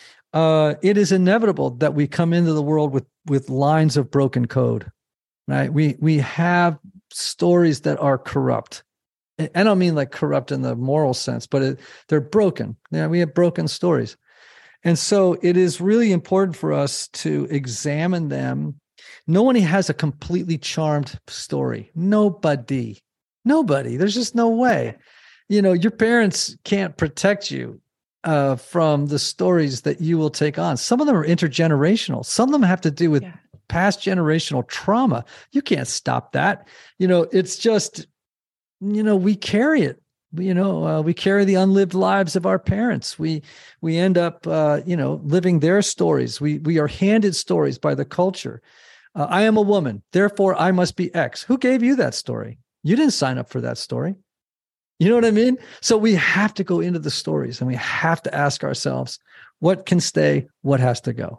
uh, it is inevitable that we come into the world with, with lines of broken code, right? We, we have stories that are corrupt. I don't mean like corrupt in the moral sense, but it, they're broken. Yeah, we have broken stories. And so it is really important for us to examine them. No one has a completely charmed story. Nobody, nobody. There's just no way. You know, your parents can't protect you uh, from the stories that you will take on. Some of them are intergenerational. Some of them have to do with yeah. past generational trauma. You can't stop that. You know, it's just, you know, we carry it. You know, uh, we carry the unlived lives of our parents. We we end up, uh, you know, living their stories. We we are handed stories by the culture. Uh, I am a woman, therefore I must be X. Who gave you that story? You didn't sign up for that story. You know what I mean? So we have to go into the stories, and we have to ask ourselves, what can stay? What has to go?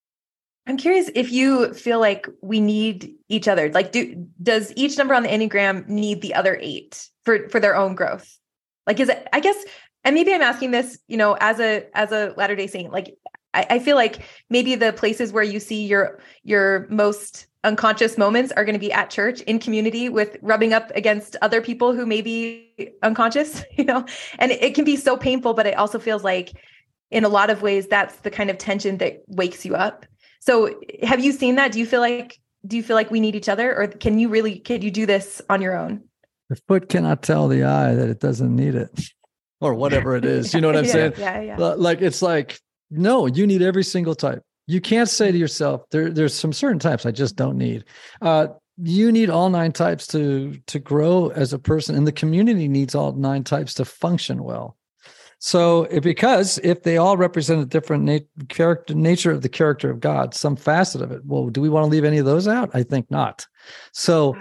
I'm curious if you feel like we need each other. Like, do does each number on the Enneagram need the other eight for, for their own growth? Like, is it, I guess, and maybe I'm asking this, you know, as a, as a Latter-day Saint, like, I, I feel like maybe the places where you see your, your most unconscious moments are going to be at church, in community, with rubbing up against other people who may be unconscious, you know, and it, it can be so painful, but it also feels like in a lot of ways, that's the kind of tension that wakes you up. So have you seen that? Do you feel like, do you feel like we need each other, or can you really, can you do this on your own? The foot cannot tell the eye that it doesn't need it, or whatever it is. You know what I'm yeah, saying? Yeah, yeah. Like, it's like, no, you need every single type. You can't say to yourself, there, there's some certain types I just don't need. Uh, you need all nine types to, to grow as a person, and the community needs all nine types to function well. So because if they all represent a different nat- character, nature of the character of God, some facet of it, well, do we want to leave any of those out? I think not. So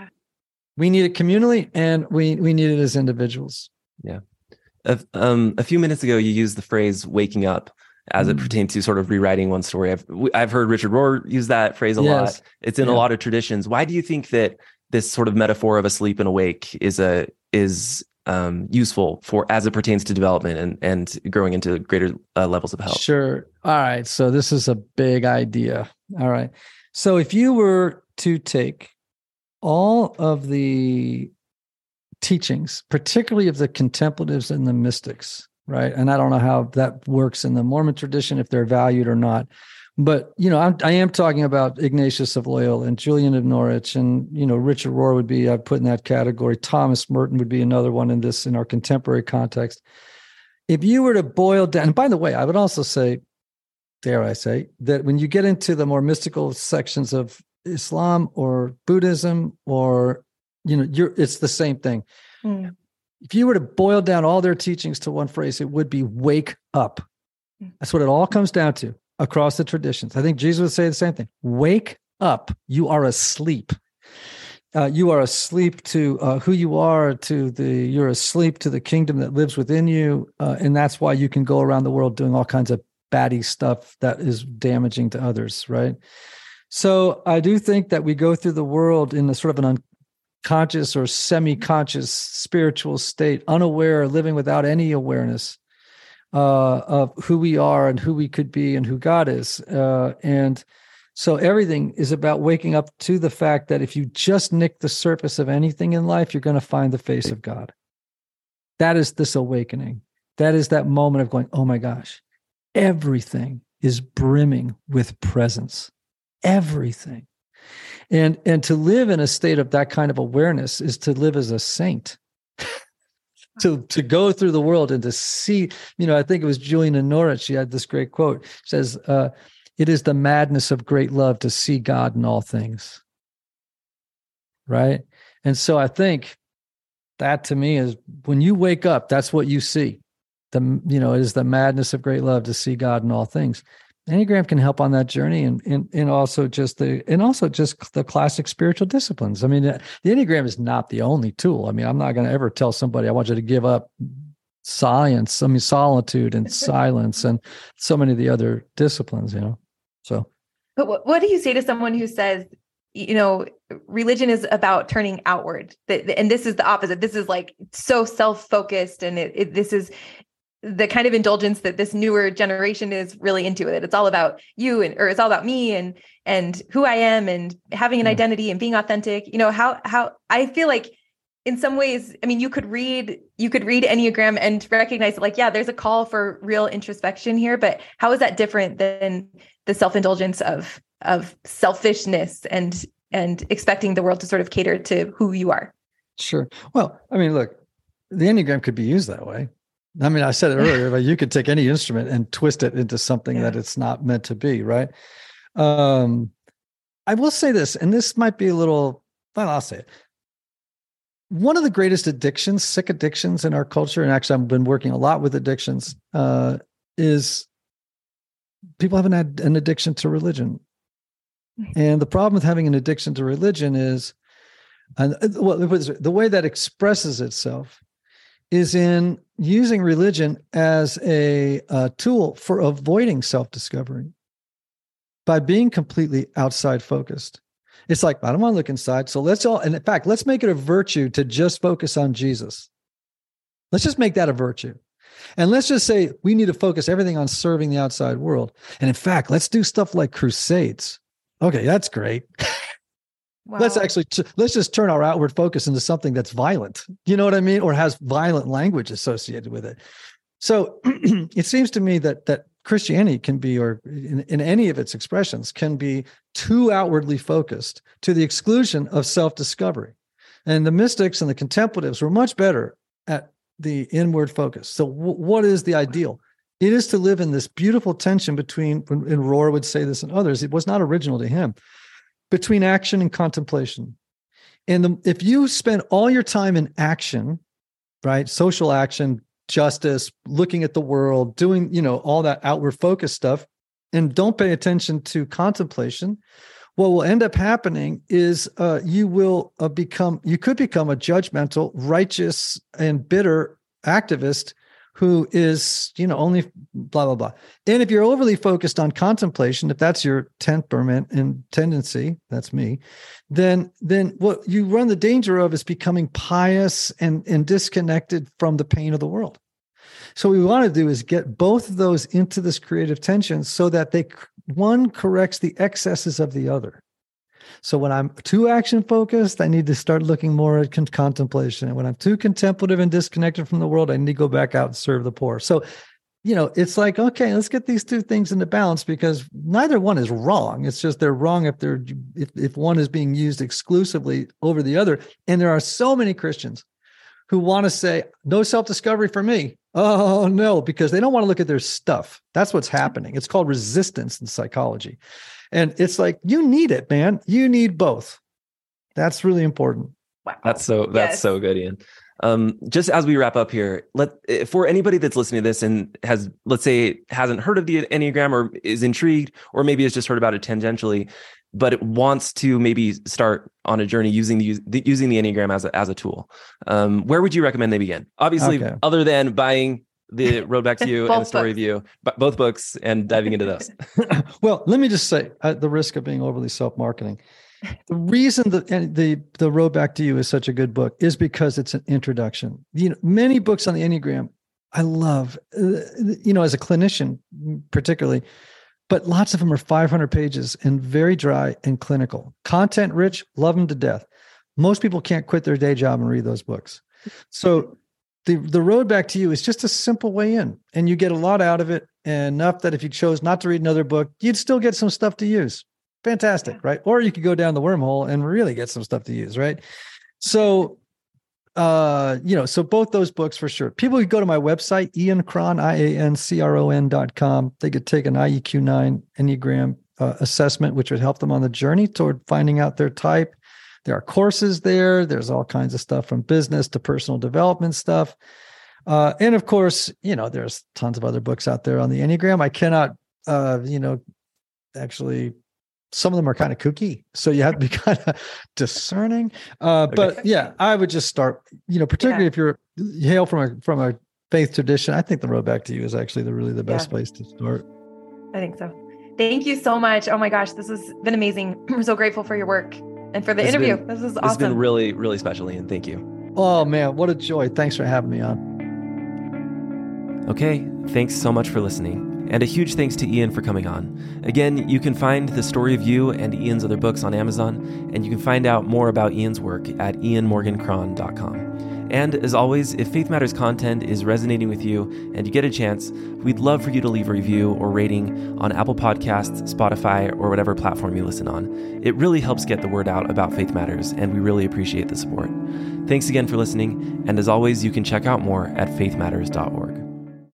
we need it communally, and we, we need it as individuals. Yeah. A, um, a few minutes ago, you used the phrase waking up as mm. it pertains to sort of rewriting one story. I've, I've heard Richard Rohr use that phrase a yes. lot. It's in yeah. a lot of traditions. Why do you think that this sort of metaphor of asleep and awake is a, is Um, useful for as it pertains to development and, and growing into greater uh, levels of health? Sure. All right. So this is a big idea. All right. So if you were to take all of the teachings, particularly of the contemplatives and the mystics, right? And I don't know how that works in the Mormon tradition, if they're valued or not. But, you know, I'm, I am talking about Ignatius of Loyola and Julian of Norwich, and, you know, Richard Rohr would be, I'd put in that category. Thomas Merton would be another one in this, in our contemporary context. if you were to boil down, and by the way, I would also say, dare I say, that when you get into the more mystical sections of Islam or Buddhism, or, you know, you're, it's the same thing. Mm. If you were to boil down all their teachings to one phrase, it would be wake up. That's what it all comes down to across the traditions. I think Jesus would say the same thing. Wake up. You are asleep. Uh, you are asleep to uh, who you are, to the, you're asleep to the kingdom that lives within you. Uh, and that's why you can go around the world doing all kinds of batty stuff that is damaging to others, right? So I do think that we go through the world in a sort of an unconscious or semi-conscious spiritual state, unaware, living without any awareness uh, of who we are and who we could be and who God is. Uh, and so everything is about waking up to the fact that if you just nick the surface of anything in life, you're going to find the face of God. That is this awakening. That is that moment of going, oh my gosh, everything is brimming with presence. Everything. And, and to live in a state of that kind of awareness is to live as a saint. to, to go through the world and to see, you know, I think it was Juliana Norwich, she had this great quote. She says, uh, it is the madness of great love to see God in all things. Right? And so I think that to me is when you wake up, that's what you see. The, you know, it is the madness of great love to see God in all things. Enneagram can help on that journey, and, and and also just the and also just the classic spiritual disciplines. I mean, the Enneagram is not the only tool. I mean, I'm not going to ever tell somebody I want you to give up science. I mean, solitude and silence, and so many of the other disciplines. You know, so. But what, what do you say to someone who says, you know, religion is about turning outward, and this is the opposite? This is like so self-focused, and it, it this is the kind of indulgence that this newer generation is really into it. It's all about you, and, or it's all about me and, and who I am, and having an yeah. identity and being authentic. You know, how, how I feel like in some ways, I mean, you could read, you could read Enneagram and recognize that, like, yeah, there's a call for real introspection here, but how is that different than the self-indulgence of, of selfishness and, and expecting the world to sort of cater to who you are? Sure. Well, I mean, look, the Enneagram could be used that way. I mean, I said it earlier, but you could take any instrument and twist it into something yeah. that it's not meant to be, right? Um, I will say this, and this might be a little, well, I'll say it. One of the greatest addictions, sick addictions in our culture, and actually I've been working a lot with addictions, uh, is people have an, an addiction to religion. And the problem with having an addiction to religion is, and well, the way that expresses itself is in using religion as a, a tool for avoiding self-discovery by being completely outside focused. It's like, I don't want to look inside. So let's all, and in fact, let's make it a virtue to just focus on Jesus. Let's just make that a virtue. And let's just say we need to focus everything on serving the outside world. And in fact, let's do stuff like crusades. Okay, that's great. Wow. Let's actually, let's just turn our outward focus into something that's violent. You know what I mean? Or has violent language associated with it. So it seems to me that that Christianity can be, or in, in any of its expressions, can be too outwardly focused to the exclusion of self-discovery. And the mystics and the contemplatives were much better at the inward focus. So w- what is the ideal? It is to live in this beautiful tension between, and Rohr would say this and others, it was not original to him, between action and contemplation. And the, if you spend all your time in action, right, social action, justice, looking at the world, doing, you know, all that outward focus stuff, and don't pay attention to contemplation, what will end up happening is uh, you will uh, become, you could become a judgmental, righteous, and bitter activist who is, you know, only blah, blah, blah. And if you're overly focused on contemplation, if that's your temperament and tendency, that's me, then then what you run the danger of is becoming pious and, and disconnected from the pain of the world. So what we want to do is get both of those into this creative tension so that they, one corrects the excesses of the other. So when I'm too action focused, I need to start looking more at con- contemplation. And when I'm too contemplative and disconnected from the world, I need to go back out and serve the poor. So, you know, it's like, okay, let's get these two things into balance, because neither one is wrong. It's just they're wrong if they're if, if one is being used exclusively over the other. And there are so many Christians who want to say, no self-discovery for me. Oh, no, because they don't want to look at their stuff. That's what's happening. It's called resistance in psychology. And it's like, you need it, man. You need both. That's really important. Wow. That's so, that's yes. so good, Ian. Um, just as we wrap up here, let for anybody that's listening to this and has, let's say, hasn't heard of the Enneagram or is intrigued, or maybe has just heard about it tangentially, but it wants to maybe start on a journey using the using the Enneagram as a, as a tool. Um, where would you recommend they begin? Obviously, okay. other than buying The Road Back to You and The Story of You, but both books, and diving into those. Well, let me just say, at the risk of being overly self-marketing, the reason that the the Road Back to You is such a good book is because it's an introduction. You know, many books on the Enneagram I love, uh, you know, as a clinician particularly, but lots of them are five hundred pages and very dry and clinical. Content rich, love them to death. Most people can't quit their day job and read those books. So the the Road Back to You is just a simple way in, and you get a lot out of it, and enough that if you chose not to read another book, you'd still get some stuff to use. Fantastic, yeah. Right? Or you could go down the wormhole and really get some stuff to use, right? So, uh, you know, so both those books for sure. People could go to my website, Ian Cron, I A N C R O N dot com. They could take an I E Q nine Enneagram uh, assessment, which would help them on the journey toward finding out their type. There are courses there. There's all kinds of stuff from business to personal development stuff. Uh, and of course, you know, there's tons of other books out there on the Enneagram. I cannot, uh, you know, actually, some of them are kind of kooky. So you have to be kind of discerning. Uh, okay. But yeah, I would just start, you know, particularly yeah. if you're you hail from a, from a faith tradition, I think The Road Back to You is actually the really the best yeah. place to start. I think so. Thank you so much. Oh my gosh, this has been amazing. We're so grateful for your work and for the it's interview. Been, this is awesome. It's been really, really special, Ian. Thank you. Oh man, what a joy. Thanks for having me on. Okay, thanks so much for listening. And a huge thanks to Ian for coming on. Again, you can find The Story of You and Ian's other books on Amazon, and you can find out more about Ian's work at ian morgan cron dot com. And as always, if Faith Matters content is resonating with you and you get a chance, we'd love for you to leave a review or rating on Apple Podcasts, Spotify, or whatever platform you listen on. It really helps get the word out about Faith Matters, and we really appreciate the support. Thanks again for listening, and as always, you can check out more at faith matters dot org.